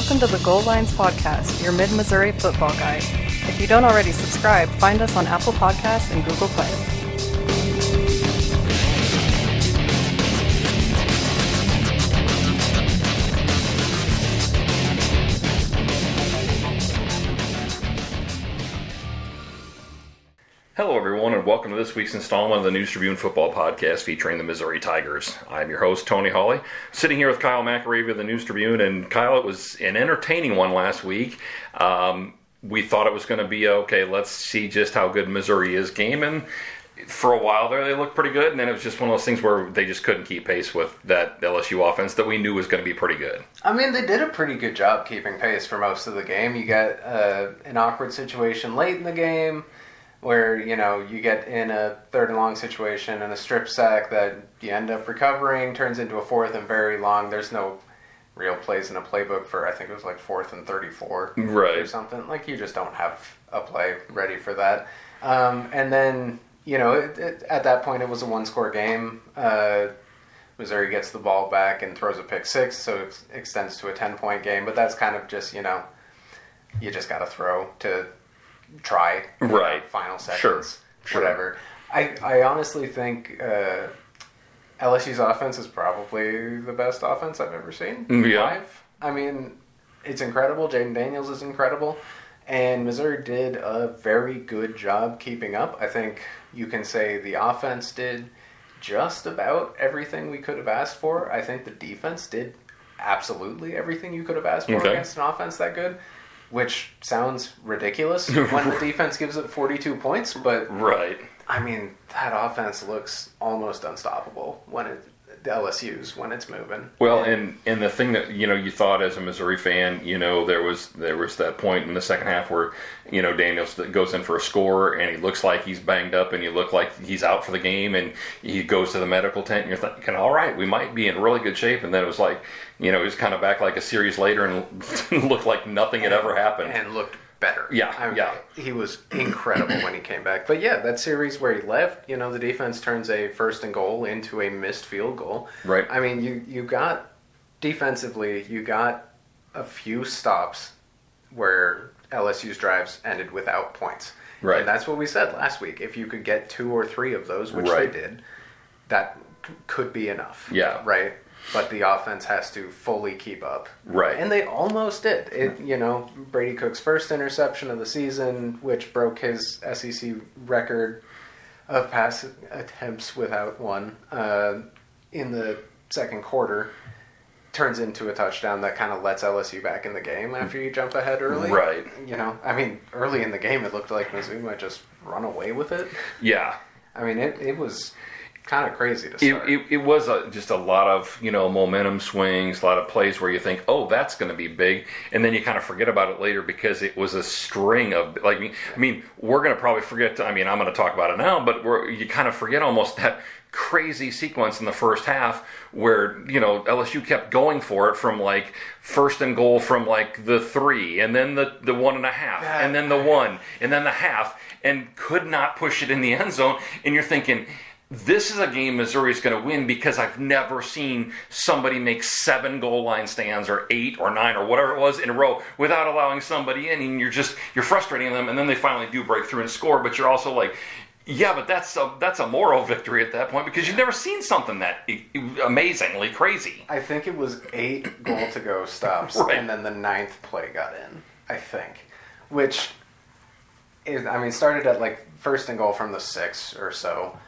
Welcome to the Goal Lines Podcast, your Mid-Missouri football guide. If you don't already subscribe, find us on Apple Podcasts and Google Play. Hello, everyone, and welcome to this week's installment of the News Tribune Football Podcast featuring the Missouri Tigers. I'm your host, Tony Hawley, sitting here with Kyle McAravey of the News Tribune. And Kyle, it was an entertaining one last week. We thought it was going to be, okay, let's see just how good Missouri is game. And for a while there, they looked pretty good. And then it was just one of those things where they just couldn't keep pace with that LSU offense that we knew was going to be pretty good. I mean, they did a pretty good job keeping pace for most of the game. You got an awkward situation late in the game, where, you know, you get in a third and long situation and a strip sack that you end up recovering, turns into a fourth and very long. There's no real plays in a playbook for, I think it was like 4th and 34 right. or something. Like, you just don't have a play ready for that. And then, you know, at that point it was a one-score game. Missouri gets the ball back and throws a pick six, so it extends to a 10-point game. But that's kind of just, you know, you just got to throw to try, right? Final seconds, sure. Whatever. I honestly think LSU's offense is probably the best offense I've ever seen live. I mean, it's incredible. Jaden Daniels is incredible, and Missouri did a very good job keeping up. I think you can say the offense did just about everything we could have asked for. I think the defense did absolutely everything you could have asked for against an offense that good. Which sounds ridiculous when the defense gives up 42 points, but right. I mean, that offense looks almost unstoppable when the LSU's when it's moving. Well, and the thing that, you know, you thought as a Missouri fan, you know, there was that point in the second half where, you know, Daniels goes in for a score and he looks like he's banged up and you look like he's out for the game, and he goes to the medical tent and you're thinking, all right, we might be in really good shape. And then it was like, you know, he was kind of back like a series later and looked like nothing had ever happened. And looked better. Yeah, I mean, yeah. He was incredible when he came back. But yeah, that series where he left, you know, the defense turns a 1st and goal into a missed field goal. Right. I mean, you got, defensively, you got a few stops where LSU's drives ended without points. Right. And that's what we said last week. If you could get 2 or 3 of those, which right. they did, that could be enough. Yeah. Right? But the offense has to fully keep up. Right. And they almost did. You know, Brady Cook's first interception of the season, which broke his SEC record of pass attempts without one in the second quarter, turns into a touchdown that kind of lets LSU back in the game after you jump ahead early. Right. You know, I mean, early in the game it looked like Mizzou might just run away with it. Yeah. I mean, it was kind of crazy to start. It was just a lot of, you know, momentum swings, a lot of plays where you think, oh, that's going to be big, and then you kind of forget about it later because it was a string of, like, I mean, we're going to probably forget, I'm going to talk about it now, but you kind of forget almost that crazy sequence in the first half where, you know, LSU kept going for it from, like, 1st and goal from, like, the 3, and then the 1.5, and then the 1, and then the half, and could not push it in the end zone, and you're thinking, this is a game Missouri's going to win because I've never seen somebody make 7 goal line stands or 8 or 9 or whatever it was in a row without allowing somebody in, and you're frustrating them, and then they finally do break through and score, but you're also like, yeah, but that's a moral victory at that point because you've never seen something that amazingly crazy. I think it was 8 goal-to-go stops, right. And then the 9th play got in, I think, which is, I mean, started at like 1st and goal from the 6 or so.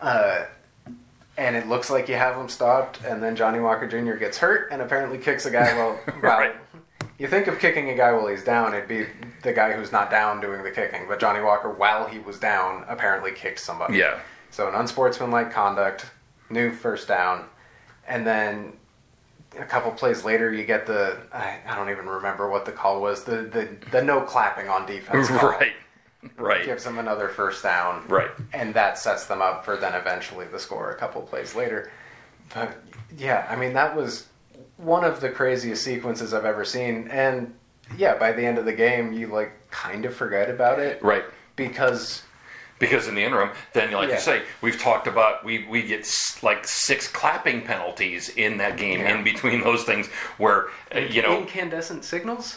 And it looks like you have him stopped, and then Johnny Walker Jr. gets hurt and apparently kicks a guy while right. You think of kicking a guy while he's down, it'd be the guy who's not down doing the kicking, but Johnny Walker, while he was down, apparently kicked somebody. Yeah. So an unsportsmanlike conduct, new first down, and then a couple plays later you get the, I don't even remember what the call was, the no clapping on defense call. Right. Right. Gives them another first down. Right. And that sets them up for then eventually the score a couple plays later. But, yeah, I mean, that was one of the craziest sequences I've ever seen. And, yeah, by the end of the game, you, like, kind of forget about it. Right. Because Because in the interim, then like you say, we've talked about we get like 6 clapping penalties in that game in between those things where incandescent signals.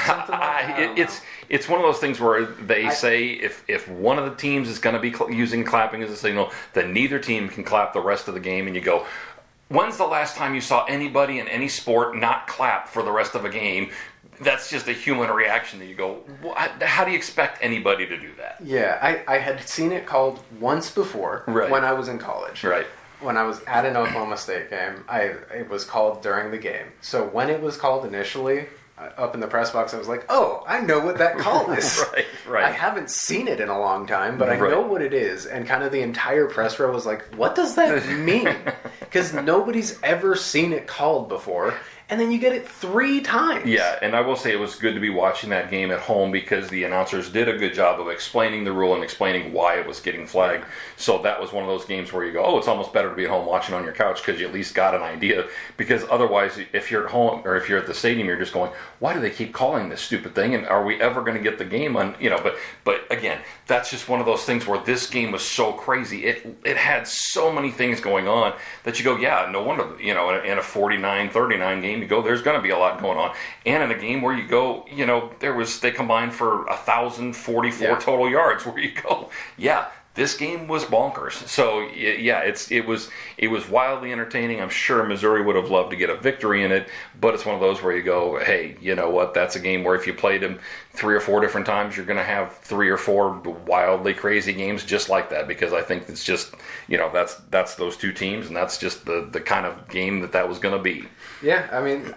It's one of those things where they say if one of the teams is going to be using clapping as a signal, then neither team can clap the rest of the game, and you go, when's the last time you saw anybody in any sport not clap for the rest of a game? That's just a human reaction that you go, how do you expect anybody to do that? Yeah, I had seen it called once before when I was in college. Right. When I was at an Oklahoma State game, it was called during the game. So when it was called initially, up in the press box, I was like, oh, I know what that call is. Right. I haven't seen it in a long time, but I know what it is. And kind of the entire press row was like, what does that mean? Because nobody's ever seen it called before. And then you get it 3 times. Yeah, and I will say it was good to be watching that game at home because the announcers did a good job of explaining the rule and explaining why it was getting flagged. So that was one of those games where you go, oh, it's almost better to be at home watching on your couch because you at least got an idea. Because otherwise, if you're at home or if you're at the stadium, you're just going, why do they keep calling this stupid thing? And are we ever going to get the game on? But again, that's just one of those things where this game was so crazy. It had so many things going on that you go, yeah, no wonder. In a 49-39 game, you go, there's going to be a lot going on. And in a game where you go, they combined for 1,044 total yards, where you go, yeah, this game was bonkers. So yeah, it was wildly entertaining. I'm sure Missouri would have loved to get a victory in it, but it's one of those where you go, hey, you know what? That's a game where if you played them 3 or 4 different times, you're going to have 3 or 4 wildly crazy games just like that. Because I think it's just that's those 2 teams, and that's just the kind of game that was going to be. Yeah, I mean,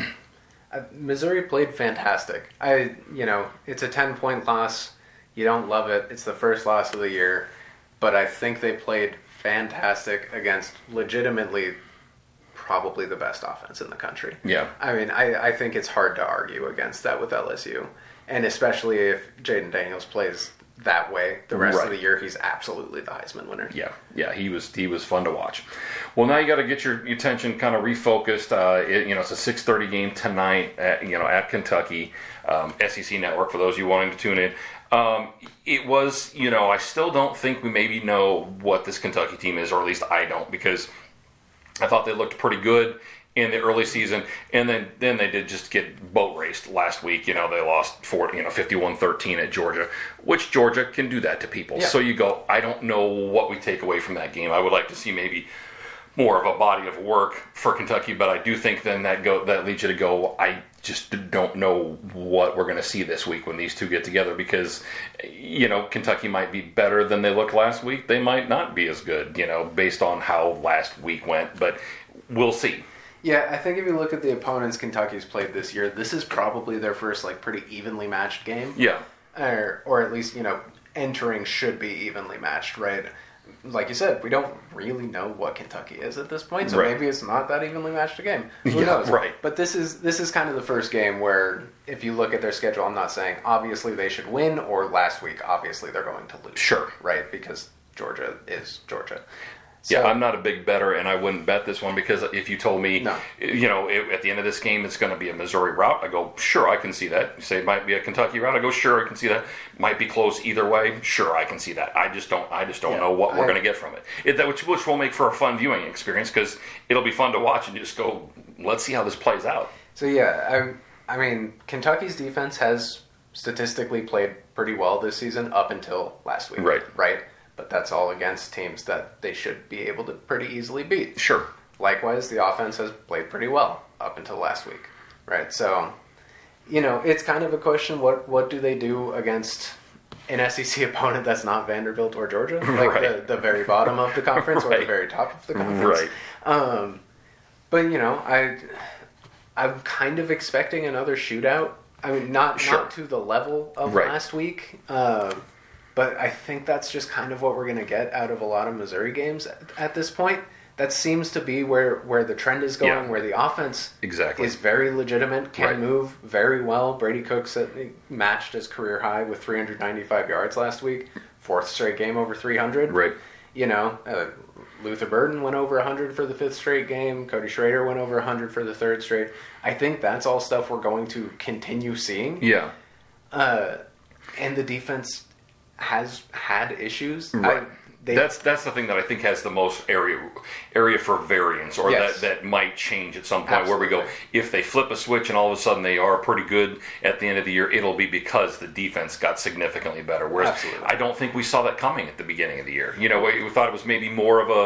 Missouri played fantastic. It's a 10-point loss. You don't love it. It's the first loss of the year. But I think they played fantastic against legitimately probably the best offense in the country. Yeah. I mean, I think it's hard to argue against that with LSU. And especially if Jaden Daniels plays that way the rest of the year, he's absolutely the Heisman winner. Yeah, he was fun to watch. Well, now you got to get your attention kind of refocused. It's a 6:30 game tonight at Kentucky, SEC Network for those of you wanting to tune in. It was, I still don't think we maybe know what this Kentucky team is, or at least I don't, because I thought they looked pretty good in the early season, and then they did just get boat raced last week. They lost 51-13 at Georgia, which Georgia can do that to people. Yeah. So you go, I don't know what we take away from that game. I would like to see maybe more of a body of work for Kentucky, but I do think then that leads you to go, I just don't know what we're going to see this week when these two get together, because Kentucky might be better than they looked last week. They might not be as good, based on how last week went, but we'll see. Yeah, I think if you look at the opponents Kentucky's played this year, this is probably their first pretty evenly matched game. Yeah. Or at least, entering should be evenly matched, right? Like you said, we don't really know what Kentucky is at this point, so maybe it's not that evenly matched a game. Who knows? Right. But this is kind of the first game where, if you look at their schedule, I'm not saying obviously they should win, or last week obviously they're going to lose. Sure. Right? Because Georgia is Georgia. So, yeah, I'm not a big bettor, and I wouldn't bet this one, because if you told me, at the end of this game it's going to be a Missouri rout, I go, sure, I can see that. You say it might be a Kentucky rout, I go, sure, I can see that. Might be close either way, sure, I can see that. I just don't know what we're going to get from it. Which will make for a fun viewing experience, because it'll be fun to watch and you just go, let's see how this plays out. So yeah, I mean, Kentucky's defense has statistically played pretty well this season up until last week. Right. But that's all against teams that they should be able to pretty easily beat. Sure. Likewise, the offense has played pretty well up until last week. Right? So, it's kind of a question, what do they do against an SEC opponent that's not Vanderbilt or Georgia? Like the very bottom of the conference or the very top of the conference. Right. But, I'm kind of expecting another shootout. I mean, not to the level of last week. But I think that's just kind of what we're going to get out of a lot of Missouri games at this point. That seems to be where the trend is going, where the offense is very legitimate, can move very well. Brady Cook matched his career high with 395 yards last week, 4th straight game over 300. Right. Luther Burden went over 100 for the 5th straight game. Cody Schrader went over 100 for the 3rd straight. I think that's all stuff we're going to continue seeing. Yeah. And the defense has had issues. Right. That's the thing that I think has the most area for variance, or that might change at some point. Absolutely. Where we go, if they flip a switch and all of a sudden they are pretty good at the end of the year, it'll be because the defense got significantly better. Whereas I don't think we saw that coming at the beginning of the year. You know, we thought it was maybe more of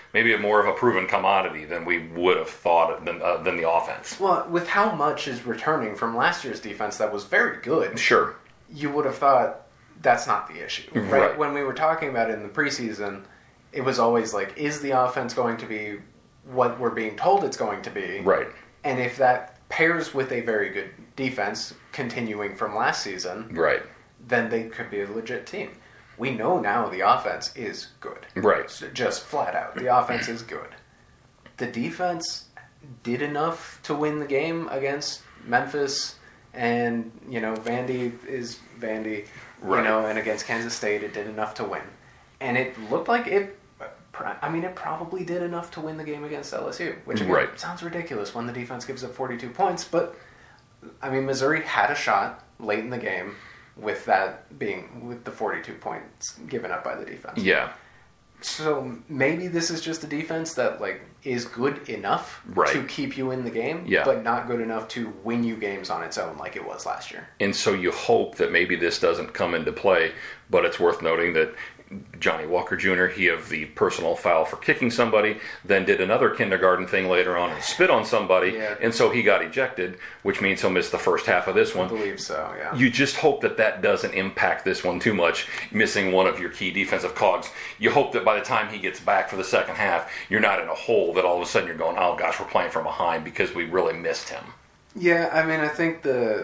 a proven commodity than we would have thought than the offense. Well, with how much is returning from last year's defense that was very good, sure, you would have thought that's not the issue, right? When we were talking about it in the preseason, it was always like, is the offense going to be what we're being told it's going to be? Right. And if that pairs with a very good defense continuing from last season, right, then they could be a legit team. We know now the offense is good. Right. Just flat out. The offense is good. The defense did enough to win the game against Memphis, and, you know, Vandy is Vandy. Right. You know, and against Kansas State, it did enough to win. And it looked like it probably did enough to win the game against LSU, which again, sounds ridiculous when the defense gives up 42 points. But, I mean, Missouri had a shot late in the game with the 42 points given up by the defense. Yeah. So maybe this is just a defense that is good enough to keep you in the game, but not good enough to win you games on its own like it was last year. And so you hope that maybe this doesn't come into play, but it's worth noting that Johnny Walker Jr., he had the personal foul for kicking somebody, then did another kindergarten thing later on and spit on somebody, and so he got ejected, which means he'll miss the first half of this one. I believe so, yeah. You just hope that doesn't impact this one too much, missing one of your key defensive cogs. You hope that by the time he gets back for the second half, you're not in a hole that all of a sudden you're going, oh gosh, we're playing from behind because we really missed him. Yeah, I mean, I think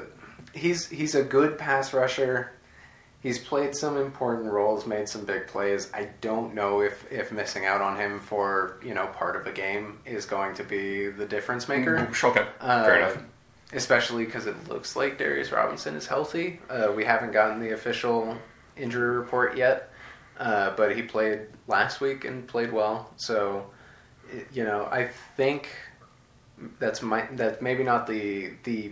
he's a good pass rusher. He's played some important roles, made some big plays. I don't know if missing out on him for, you know, part of a game is going to be the difference maker. Okay, fair enough. Especially because it looks like Darius Robinson is healthy. We haven't gotten the official injury report yet, but he played last week and played well. So, you know, I think that's maybe not the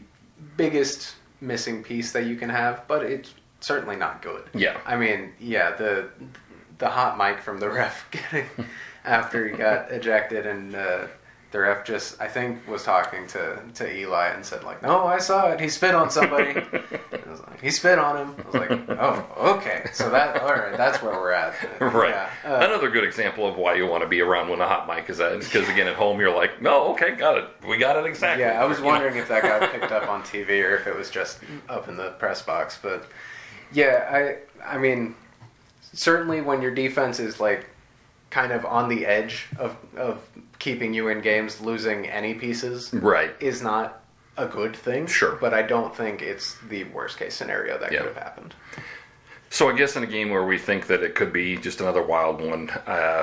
biggest missing piece that you can have, but it's certainly not good. Yeah. I mean, yeah, the hot mic from the ref getting after he got ejected, and the ref just, I think, was talking to Eli and said, like, no, I saw it. He spit on somebody. I was like, he spit on him. I was like, oh, okay. So all right, that's where we're at. Right. Yeah. Another good example of why you want to be around when the hot mic is at, because again, at home, you're like, no, okay, got it. We got it exactly. Yeah, I was wondering if that got picked up on TV or if it was just up in the press box, but yeah, I mean, certainly when your defense is kind of on the edge of keeping you in games, losing any pieces is not a good thing. Sure. But I don't think it's the worst case scenario that could have happened. So I guess in a game where we think that it could be just another wild one,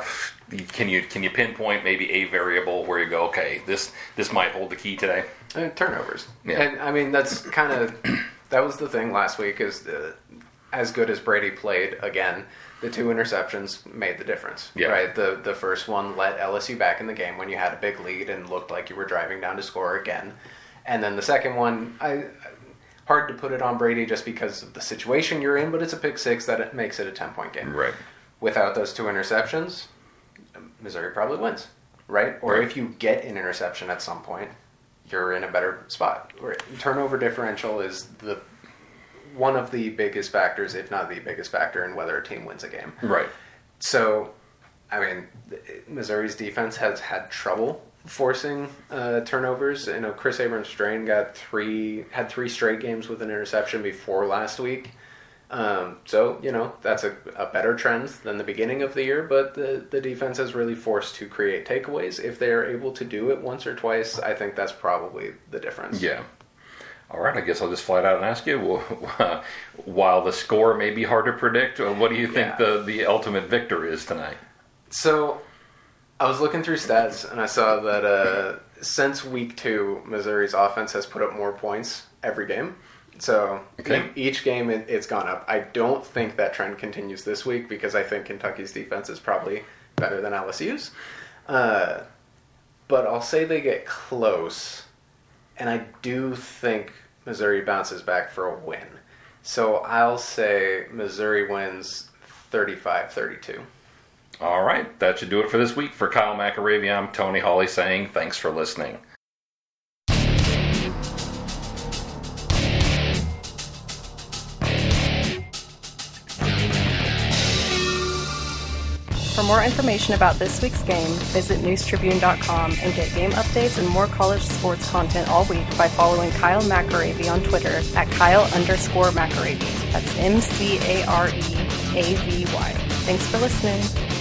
can you pinpoint maybe a variable where you go, okay, this might hold the key today? Turnovers. Yeah. And I mean, that's kind of that was the thing last week, is as good as Brady played again, the 2 interceptions made the difference. Yeah. Right? The first one let LSU back in the game when you had a big lead and looked like you were driving down to score again. And then the second one, hard to put it on Brady just because of the situation you're in, but it's a pick six that makes it a 10-point game. Right. Without those 2 interceptions, Missouri probably wins. Right? Or if you get an interception at some point, you're in a better spot. Turnover differential is one of the biggest factors, if not the biggest factor, in whether a team wins a game. Right. So, I mean, Missouri's defense has had trouble forcing turnovers. You know, Chris Abrams-Strain had 3 straight games with an interception before last week. So, you know, that's a better trend than the beginning of the year, but the defense has really forced to create takeaways. If they're able to do it once or twice, I think that's probably the difference. Yeah. All right, I guess I'll just flat out and ask you, while the score may be hard to predict, what do you think the ultimate victor is tonight? So, I was looking through stats, and I saw that since week 2, Missouri's offense has put up more points every game. So, each game it's gone up. I don't think that trend continues this week, because I think Kentucky's defense is probably better than LSU's. But I'll say they get close. And I do think Missouri bounces back for a win. So I'll say Missouri wins 35-32. All right, that should do it for this week. For Kyle McAravey, I'm Tony Hawley saying thanks for listening. For more information about this week's game, visit newstribune.com and get game updates and more college sports content all week by following Kyle McAravey on Twitter at Kyle_McAravey. That's McAravey. Thanks for listening.